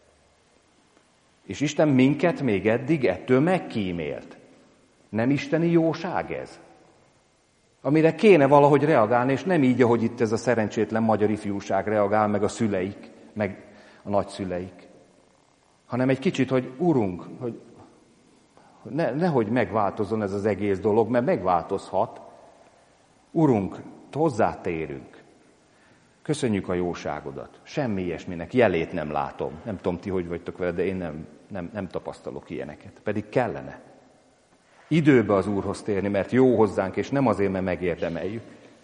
[SPEAKER 1] És Isten minket még eddig ettől megkímélt. Nem isteni jóság ez? Amire kéne valahogy reagálni, és nem így, ahogy itt ez a szerencsétlen magyar ifjúság reagál, meg a szüleik, meg a nagyszüleik. Hanem egy kicsit, hogy Urunk, hogy nehogy megváltozzon ez az egész dolog, mert megváltozhat. Urunk, hozzátérünk. Köszönjük a jóságodat. Semmi ilyesminek jelét nem látom. Nem tudom, ti hogy vagytok vele, de én nem tapasztalok ilyeneket. Pedig kellene. Időbe az Úrhoz térni, mert jó hozzánk, és nem azért, mert megérdemeljük.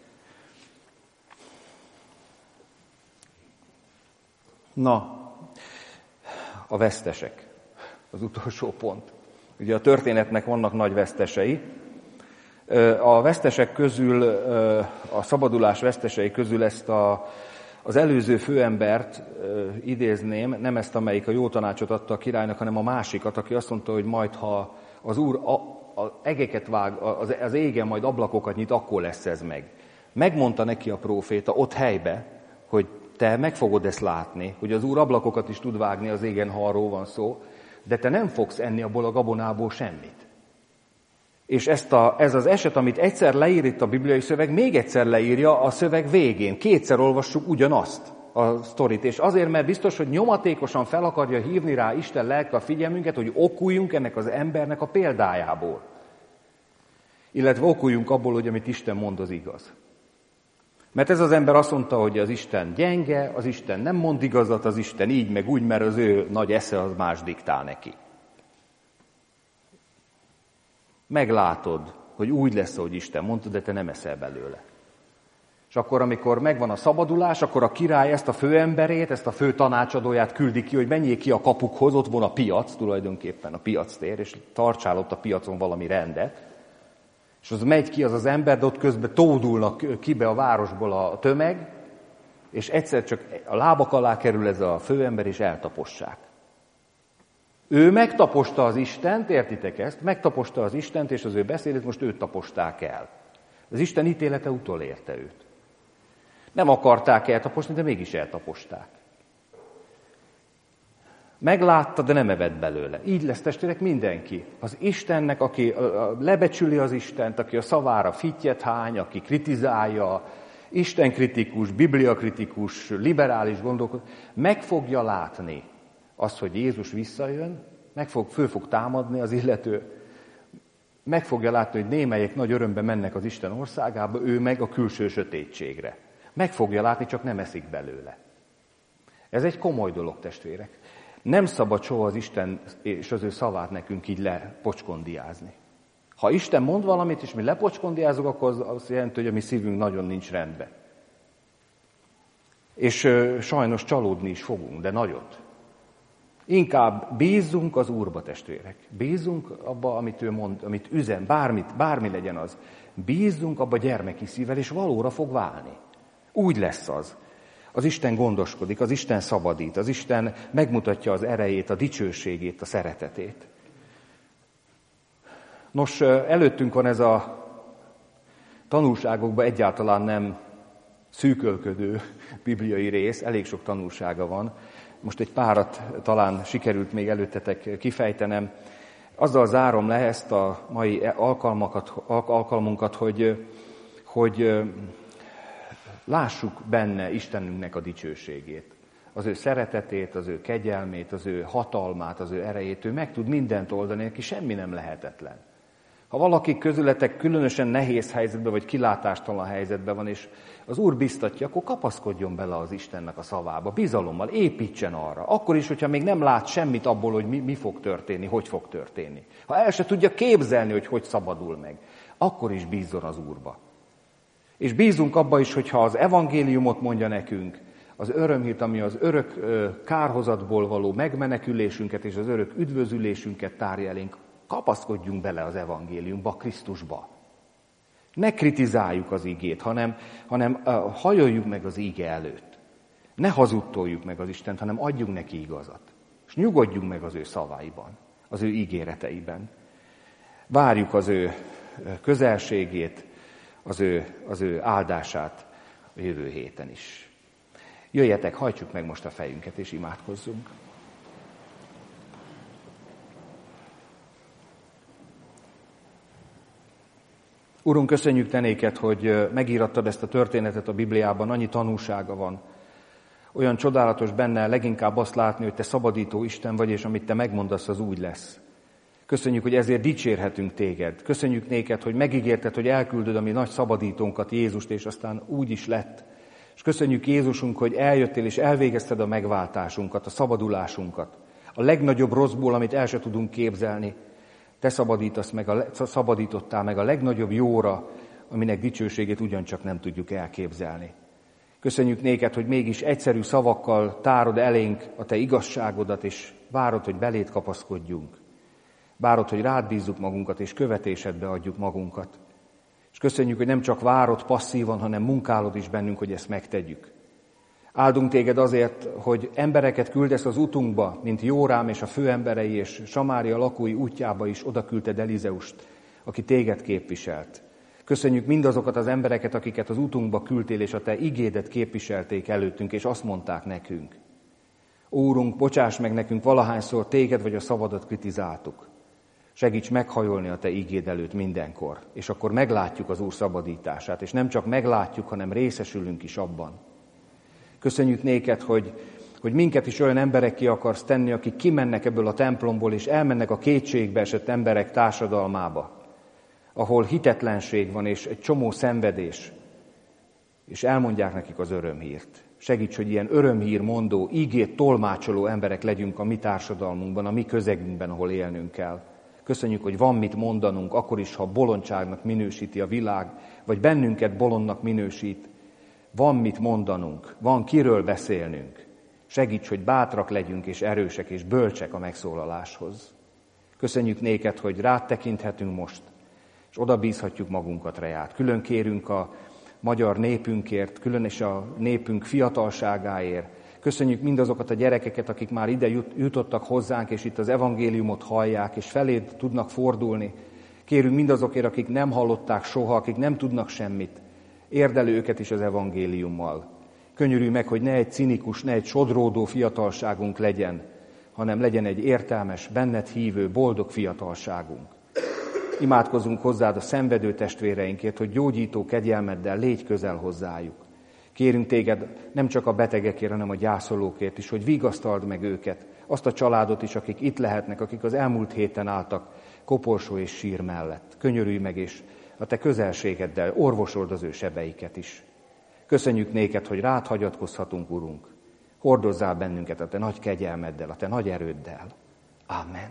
[SPEAKER 1] Na, a vesztesek. Az utolsó pont. Ugye a történetnek vannak nagy vesztesei. A vesztesek közül, a szabadulás vesztesei közül ezt az előző főembert idézném, nem ezt, amelyik a jó tanácsot adta a királynak, hanem a másikat, aki azt mondta, hogy majd, ha az Úr az egeket vág, az égen majd ablakokat nyit, akkor lesz ez meg. Megmondta neki a próféta ott helybe, hogy te meg fogod ezt látni, hogy az Úr ablakokat is tud vágni az égen, ha arról van szó, de te nem fogsz enni abból a gabonából semmit. És ez az eset, amit egyszer leír itt a bibliai szöveg, még egyszer leírja a szöveg végén. Kétszer olvassuk ugyanazt a sztorit. És azért, mert biztos, hogy nyomatékosan fel akarja hívni rá Isten lelke a figyelmünket, hogy okuljunk ennek az embernek a példájából. Illetve okuljunk abból, hogy amit Isten mond, az igaz. Mert ez az ember azt mondta, hogy az Isten gyenge, az Isten nem mond igazat, az Isten így meg úgy, mert az ő nagy esze az más diktál neki. Meglátod, hogy úgy lesz, ahogy Isten mondta, de te nem eszel belőle. És akkor, amikor megvan a szabadulás, akkor a király ezt a főemberét, ezt a fő tanácsadóját küldi ki, hogy menjék ki a kapukhoz, ott van a piac, tulajdonképpen a piactér, és tartsál ott a piacon valami rendet. És az megy ki az ember, de ott közben tódulnak kibe a városból a tömeg, és egyszer csak a lábak alá kerül ez a főember, és eltapossák. Ő megtaposta az Istent, értitek ezt? Megtaposta az Istent, és az ő beszédét, most őt taposták el. Az Isten ítélete utolérte őt. Nem akarták eltaposni, de mégis eltaposták. Meglátta, de nem evett belőle. Így lesz, testvérek, mindenki. Az Istennek, aki lebecsüli az Istent, aki a szavára fittyet hány, aki kritizálja, istenkritikus, bibliakritikus, liberális gondolkodó, meg fogja látni azt, hogy Jézus visszajön, föl fog támadni az illető, meg fogja látni, hogy némelyek nagy örömben mennek az Isten országába, ő meg a külső sötétségre. Meg fogja látni, csak nem eszik belőle. Ez egy komoly dolog, testvérek. Nem szabad soha az Isten és az ő szavát nekünk így lepocskondiázni. Ha Isten mond valamit, és mi lepocskondiázunk, akkor az jelenti, hogy a mi szívünk nagyon nincs rendben. És sajnos csalódni is fogunk, de nagyot. Inkább bízzunk az Úrba, testvérek. Bízzunk abba, amit ő mond, amit üzen, bármi legyen az. Bízzunk abba gyermeki szívvel, és valóra fog válni. Úgy lesz az. Az Isten gondoskodik, az Isten szabadít, az Isten megmutatja az erejét, a dicsőségét, a szeretetét. Nos, előttünk van ez a tanulságokban egyáltalán nem szűkölködő bibliai rész, elég sok tanulsága van. Most egy párat talán sikerült még előttetek kifejtenem. Azzal zárom le ezt a mai alkalmunkat, hogy lássuk benne Istenünknek a dicsőségét. Az ő szeretetét, az ő kegyelmét, az ő hatalmát, az ő erejét. Ő meg tud mindent oldani, neki semmi nem lehetetlen. Ha valaki közületek különösen nehéz helyzetben, vagy kilátástalan helyzetben van, és az Úr biztatja, akkor kapaszkodjon bele az Istennek a szavába, bizalommal, építsen arra. Akkor is, hogyha még nem lát semmit abból, hogy mi fog történni, hogy fog történni. Ha el se tudja képzelni, hogy szabadul meg, akkor is bízzon az Úrba. És bízunk abba is, hogyha az evangéliumot mondja nekünk, az örömhírt, ami az örök kárhozatból való megmenekülésünket és az örök üdvözülésünket tárja elénk, kapaszkodjunk bele az evangéliumba, Krisztusba. Ne kritizáljuk az igét, hanem hajoljuk meg az ige előtt. Ne hazudtoljuk meg az Istent, hanem adjunk neki igazat. És nyugodjunk meg az ő szavaiban, az ő ígéreteiben. Várjuk az ő közelségét, az ő áldását a jövő héten is. Jöjjetek, hajtsuk meg most a fejünket, és imádkozzunk. Urunk, köszönjük Te néked, hogy megírattad ezt a történetet a Bibliában, annyi tanúsága van. Olyan csodálatos benne leginkább azt látni, hogy Te szabadító Isten vagy, és amit Te megmondasz, az úgy lesz. Köszönjük, hogy ezért dicsérhetünk Téged. Köszönjük néked, hogy megígérted, hogy elküldöd a mi nagy szabadítónkat, Jézust, és aztán úgy is lett. És köszönjük Jézusunk, hogy eljöttél és elvégezted a megváltásunkat, a szabadulásunkat. A legnagyobb rosszból, amit el se tudunk képzelni, Te szabadítottál meg a legnagyobb jóra, aminek dicsőségét ugyancsak nem tudjuk elképzelni. Köszönjük néked, hogy mégis egyszerű szavakkal tárod elénk a Te igazságodat, és várod, hogy beléd kapaszkodjunk. Várod, hogy rád bízzuk magunkat, és követésedbe adjuk magunkat. És köszönjük, hogy nem csak várod passzívan, hanem munkálod is bennünk, hogy ezt megtegyük. Áldunk Téged azért, hogy embereket küldesz az utunkba, mint Jórám és a főemberei és Samária lakói útjába is oda küldted Elizeust, aki Téged képviselt. Köszönjük mindazokat az embereket, akiket az utunkba küldtél, és a Te igédet képviselték előttünk, és azt mondták nekünk. Úrunk, bocsáss meg nekünk valahányszor Téged vagy a szavadat kritizáltuk. Segíts meghajolni a Te igéd előtt mindenkor, és akkor meglátjuk az Úr szabadítását, és nem csak meglátjuk, hanem részesülünk is abban. Köszönjük néked, hogy minket is olyan emberek ki akarsz tenni, akik kimennek ebből a templomból, és elmennek a kétségbe esett emberek társadalmába, ahol hitetlenség van, és egy csomó szenvedés, és elmondják nekik az örömhírt. Segíts, hogy ilyen örömhír mondó, ígét tolmácsoló emberek legyünk a mi társadalmunkban, a mi közegünkben, ahol élnünk kell. Köszönjük, hogy van mit mondanunk, akkor is, ha bolondságnak minősíti a világ, vagy bennünket bolondnak minősít. Van mit mondanunk, van kiről beszélnünk. Segíts, hogy bátrak legyünk, és erősek, és bölcsek a megszólaláshoz. Köszönjük néked, hogy rád tekinthetünk most, és oda bízhatjuk magunkat reád. Külön kérünk a magyar népünkért, külön is a népünk fiatalságáért. Köszönjük mindazokat a gyerekeket, akik már ide jutottak hozzánk, és itt az evangéliumot hallják, és feléd tudnak fordulni. Kérünk mindazokért, akik nem hallották soha, akik nem tudnak semmit. Érd őket is az evangéliummal. Könyörülj meg, hogy ne egy cinikus, ne egy sodródó fiatalságunk legyen, hanem legyen egy értelmes, benned hívő, boldog fiatalságunk. Imádkozunk hozzád a szenvedő testvéreinkért, hogy gyógyító kegyelmeddel légy közel hozzájuk. Kérünk téged nem csak a betegekért, hanem a gyászolókért is, hogy vigasztald meg őket, azt a családot is, akik itt lehetnek, akik az elmúlt héten álltak koporsó és sír mellett. Könyörülj meg, és a te közelségeddel orvosold az ő sebeiket is. Köszönjük néked, hogy rád hagyatkozhatunk, Urunk. Hordozzál bennünket a te nagy kegyelmeddel, a te nagy erőddel. Amen.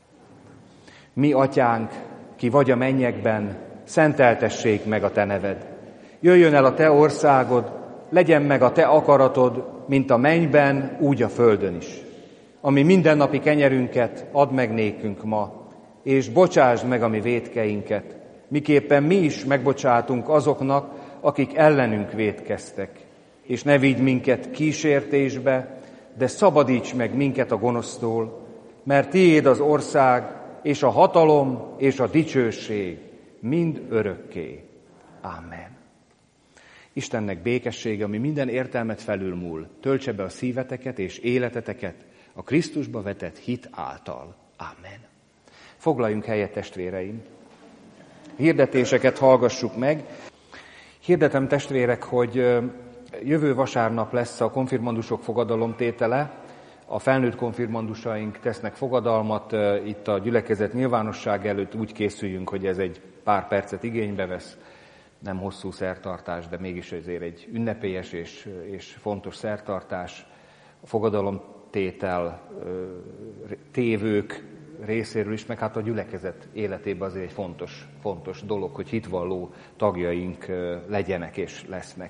[SPEAKER 1] Mi, Atyánk, ki vagy a mennyekben, szenteltessék meg a te neved. Jöjjön el a te országod, legyen meg a te akaratod, mint a mennyben, úgy a földön is. Ami mindennapi kenyerünket add meg nékünk ma, és bocsásd meg a mi vétkeinket, miképpen mi is megbocsátunk azoknak, akik ellenünk vétkeztek. És ne vigy minket kísértésbe, de szabadíts meg minket a gonosztól, mert tiéd az ország, és a hatalom, és a dicsőség mind örökké. Amen. Istennek békessége, ami minden értelmet felülmúl, töltse be a szíveteket és életeteket a Krisztusba vetett hit által. Amen. Foglaljunk helyet, testvéreim. Hirdetéseket hallgassuk meg. Hirdetem, testvérek, hogy jövő vasárnap lesz a konfirmandusok fogadalomtétele. A felnőtt konfirmandusaink tesznek fogadalmat, itt a gyülekezet nyilvánosság előtt úgy készüljünk, hogy ez egy pár percet igénybe vesz. Nem hosszú szertartás, de mégis azért egy ünnepélyes és fontos szertartás. A fogadalomtétel tévők részéről is, meg hát a gyülekezet életében azért egy fontos dolog, hogy hitvalló tagjaink legyenek és lesznek.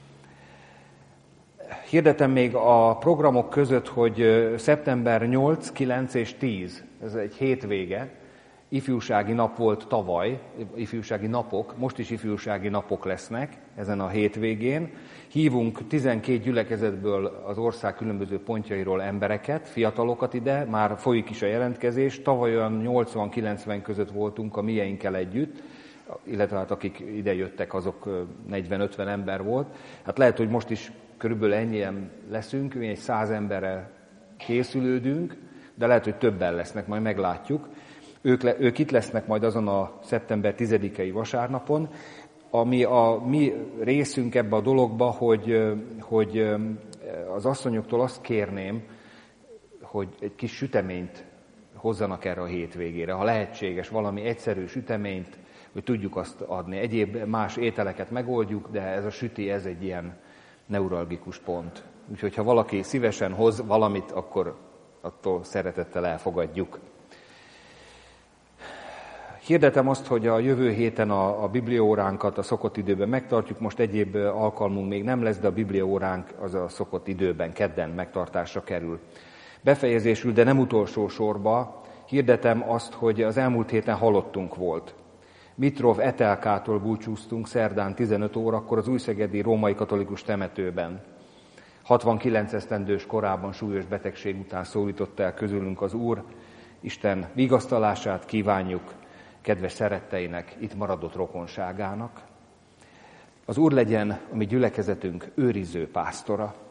[SPEAKER 1] Hirdetem még a programok között, hogy szeptember 8, 9 és 10, ez egy hétvége, Ifjúsági nap volt tavaly, ifjúsági napok, most is ifjúsági napok lesznek ezen a hétvégén. Hívunk 12 gyülekezetből az ország különböző pontjairól embereket, fiatalokat ide, már folyik is a jelentkezés. Tavaly olyan 80-90 között voltunk a mieinkkel együtt, illetve hát akik ide jöttek, azok 40-50 ember volt. Hát lehet, hogy most is körülbelül ennyien leszünk, mi egy 100 emberrel készülődünk, de lehet, hogy többen lesznek, majd meglátjuk. Ők itt lesznek majd azon a szeptember 10-i vasárnapon, ami a mi részünk ebbe a dologba, hogy az asszonyoktól azt kérném, hogy egy kis süteményt hozzanak erre a hétvégére, ha lehetséges, valami egyszerű süteményt, hogy tudjuk azt adni. Egyéb más ételeket megoldjuk, de ez a süti, ez egy ilyen neuralgikus pont. Úgyhogy ha valaki szívesen hoz valamit, akkor attól szeretettel elfogadjuk. Hirdetem azt, hogy a jövő héten a bibliaóránkat a szokott időben megtartjuk, most egyéb alkalmunk még nem lesz, de a bibliaóránk az a szokott időben, kedden megtartásra kerül. Befejezésül, de nem utolsó sorba, hirdetem azt, hogy az elmúlt héten halottunk volt. Mitrov Etelkától búcsúztunk szerdán 15 órakor az újszegedi római katolikus temetőben. 69 esztendős korában súlyos betegség után szólította el közülünk az Úr. Isten vigasztalását kívánjuk kedves szeretteinek, itt maradott rokonságának. Az Úr legyen a mi gyülekezetünk őriző pásztora.